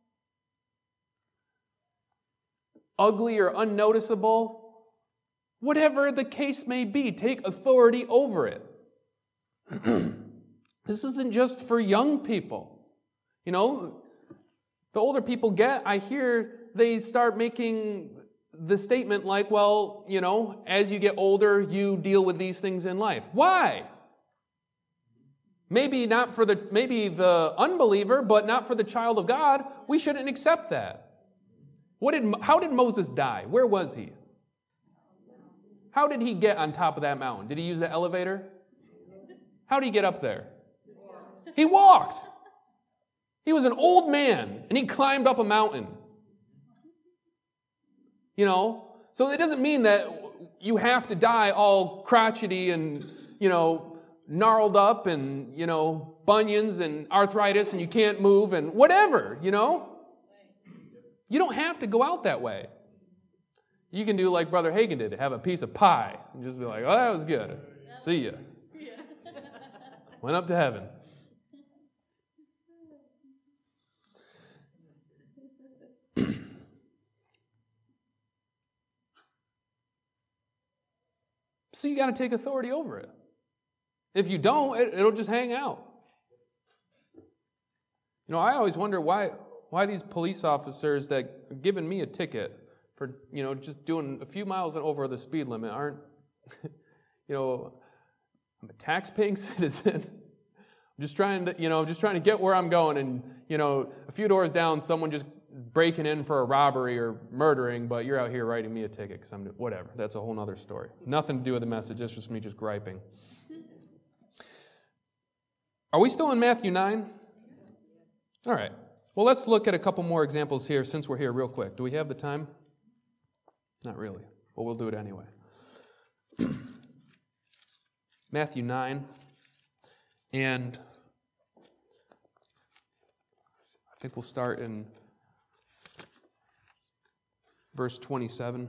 ugly or unnoticeable, whatever the case may be, take authority over it. This isn't just for young people. You know, the older people get, I hear they start making the statement like, well, you know, as you get older, you deal with these things in life. Why? Maybe not for the, maybe the unbeliever, but not for the child of God. We shouldn't accept that. What did, how did Moses die? Where was he? How did he get on top of that mountain? Did he use the elevator? How did he get up there? He walked. He was an old man, and he climbed up a mountain. You know? So it doesn't mean that you have to die all crotchety and, you know, gnarled up and, you know, bunions and arthritis and you can't move and whatever, you know? You don't have to go out that way. You can do like Brother Hagin did, have a piece of pie and just be like, oh, that was good. See ya. Went up to heaven. So you got to take authority over it. If you don't, it, it'll just hang out. You know, I always wonder why why these police officers that are giving me a ticket for, you know, just doing a few miles over the speed limit aren't, you know, I'm a tax-paying citizen. I'm just trying to, you know, just trying to get where I'm going. And, you know, a few doors down, someone just breaking in for a robbery or murdering, but you're out here writing me a ticket because I'm, whatever. That's a whole other story. Nothing to do with the message. It's just me just griping. Are we still in Matthew nine? All right. Well, let's look at a couple more examples here since we're here real quick. Do we have the time? Not really. Well, we'll do it anyway. Matthew nine. And I think we'll start in verse twenty-seven.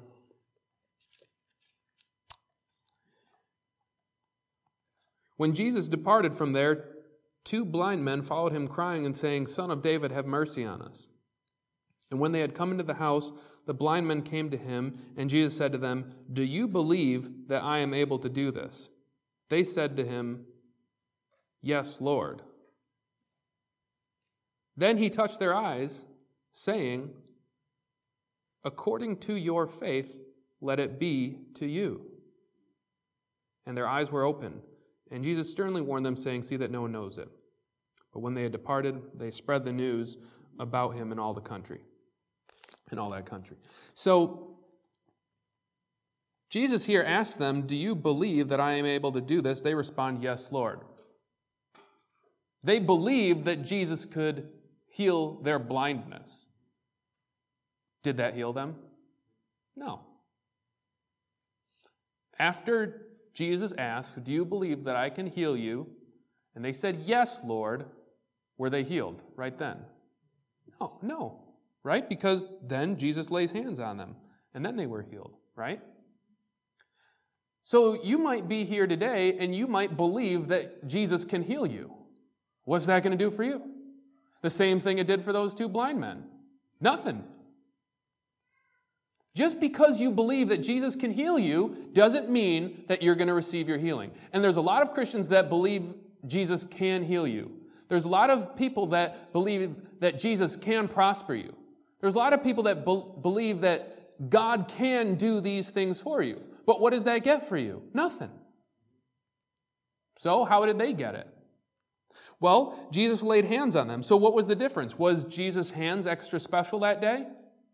When Jesus departed from there, two blind men followed him, crying and saying, "Son of David, have mercy on us." And when they had come into the house, the blind men came to him, and Jesus said to them, "Do you believe that I am able to do this?" They said to him, "Yes, Lord." Then he touched their eyes, saying, "According to your faith, let it be to you." And their eyes were opened. And Jesus sternly warned them, saying, "See that no one knows it." But when they had departed, they spread the news about him in all the country, in all that country. So, Jesus here asked them, "Do you believe that I am able to do this?" They respond, "Yes, Lord." They believed that Jesus could heal their blindness. Did that heal them? No. After Jesus asked, "Do you believe that I can heal you?" and they said, "Yes, Lord," were they healed right then? No, no, right? Because then Jesus lays hands on them, and then they were healed, right? So you might be here today, and you might believe that Jesus can heal you. What's that going to do for you? The same thing it did for those two blind men. Nothing. Just because you believe that Jesus can heal you doesn't mean that you're going to receive your healing. And there's a lot of Christians that believe Jesus can heal you. There's a lot of people that believe that Jesus can prosper you. There's a lot of people that be- believe that God can do these things for you. But what does that get for you? Nothing. So how did they get it? Well, Jesus laid hands on them. So what was the difference? Was Jesus' hands extra special that day?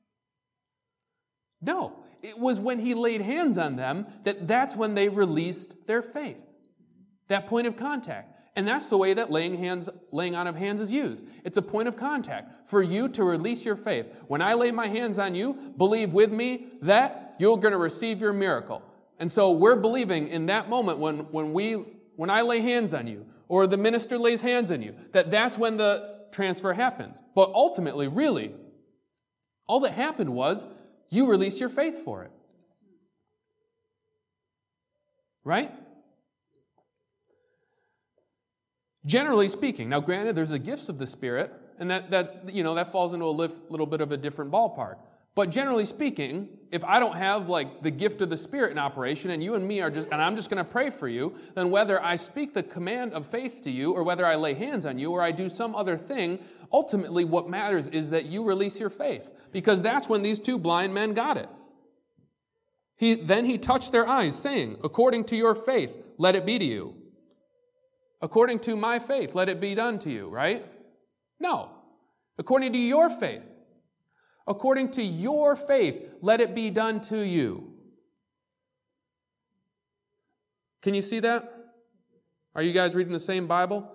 No. It was when he laid hands on them that that's when they released their faith. That point of contact. And that's the way that laying hands, laying on of hands is used. It's a point of contact for you to release your faith. When I lay my hands on you, believe with me that you're going to receive your miracle. And so we're believing in that moment when, when we when I lay hands on you, or the minister lays hands on you, that that's when the transfer happens. But ultimately, really, all that happened was you release your faith for it. Right? Generally speaking, now granted, there's the gifts of the Spirit, and that, that you know, that falls into a little bit of a different ballpark. But generally speaking, if I don't have like the gift of the Spirit in operation, and you and me are just, and I'm just going to pray for you, then whether I speak the command of faith to you, or whether I lay hands on you, or I do some other thing, ultimately what matters is that you release your faith. Because that's when these two blind men got it. He, then he touched their eyes, saying, "According to your faith, let it be to you." According to my faith, let it be done to you, right? No. According to your faith. According to your faith, let it be done to you. Can you see that? Are you guys reading the same Bible?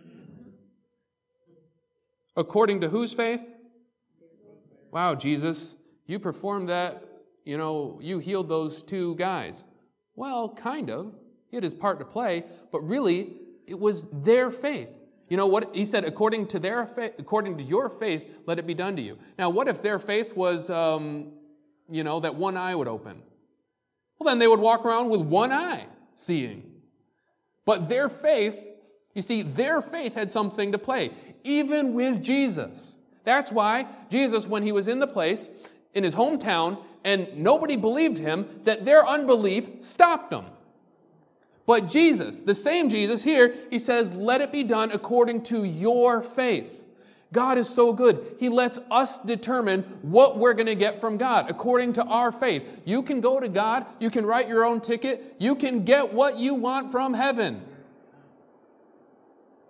According to whose faith? Wow, Jesus, you performed that, you know, you healed those two guys. Well, kind of. He had his part to play, but really, it was their faith. You know what? He said, according to their faith, according to your faith, let it be done to you. Now, what if their faith was, um, you know, that one eye would open? Well, then they would walk around with one eye seeing. But their faith, you see, their faith had something to play, even with Jesus. That's why Jesus, when he was in the place, in his hometown, and nobody believed him, that their unbelief stopped them. But Jesus, the same Jesus here, he says, let it be done according to your faith. God is so good. He lets us determine what we're going to get from God according to our faith. You can go to God. You can write your own ticket. You can get what you want from heaven.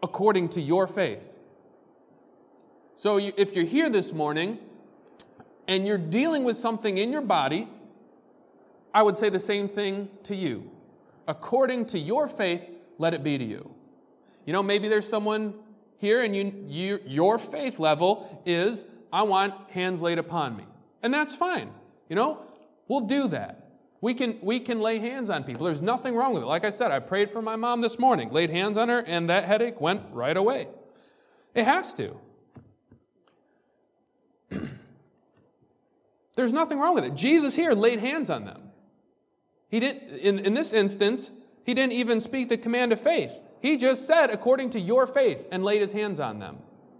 according to your faith. So you, if you're here this morning and you're dealing with something in your body, I would say the same thing to you. According to your faith, let it be to you. You know, maybe there's someone here and you, you, your faith level is, I want hands laid upon me. And that's fine. You know, we'll do that. We can, we can lay hands on people. There's nothing wrong with it. Like I said, I prayed for my mom this morning, laid hands on her, and that headache went right away. It has to. There's nothing wrong with it. Jesus here laid hands on them. He didn't, in, in this instance, he didn't even speak the command of faith. He just said, according to your faith, and laid his hands on them.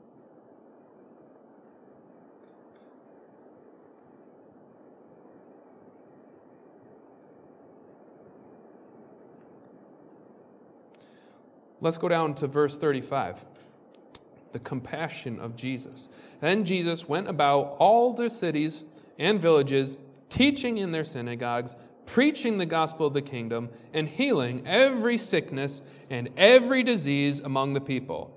Let's go down to verse thirty-five. The compassion of Jesus. Then Jesus went about all the cities and villages, teaching in their synagogues, preaching the gospel of the kingdom, and healing every sickness and every disease among the people.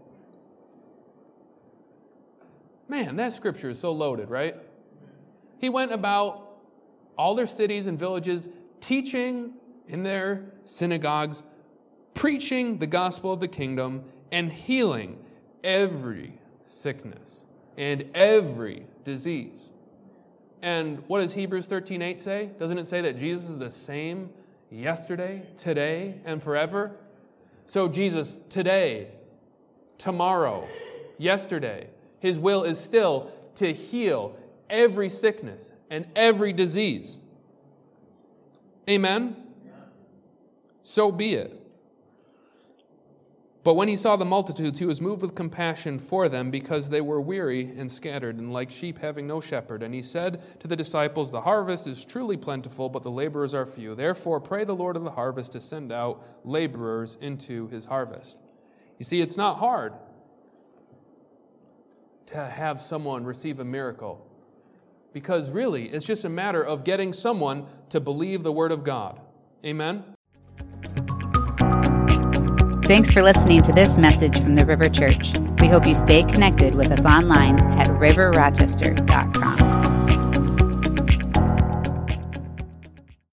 Man, that scripture is so loaded, right? He went about all their cities and villages, teaching in their synagogues, preaching the gospel of the kingdom, and healing every sickness and every disease. And what does Hebrews thirteen eight say? Doesn't it say that Jesus is the same yesterday, today, and forever? So Jesus, today, tomorrow, yesterday, his will is still to heal every sickness and every disease. Amen? So be it. But when he saw the multitudes, he was moved with compassion for them, because they were weary and scattered, and like sheep having no shepherd. And he said to the disciples, the harvest is truly plentiful, but the laborers are few. Therefore, pray the Lord of the harvest to send out laborers into his harvest. You see, it's not hard to have someone receive a miracle, because really, it's just a matter of getting someone to believe the word of God. Amen? Thanks for listening to this message from the River Church. We hope you stay connected with us online at river rochester dot com.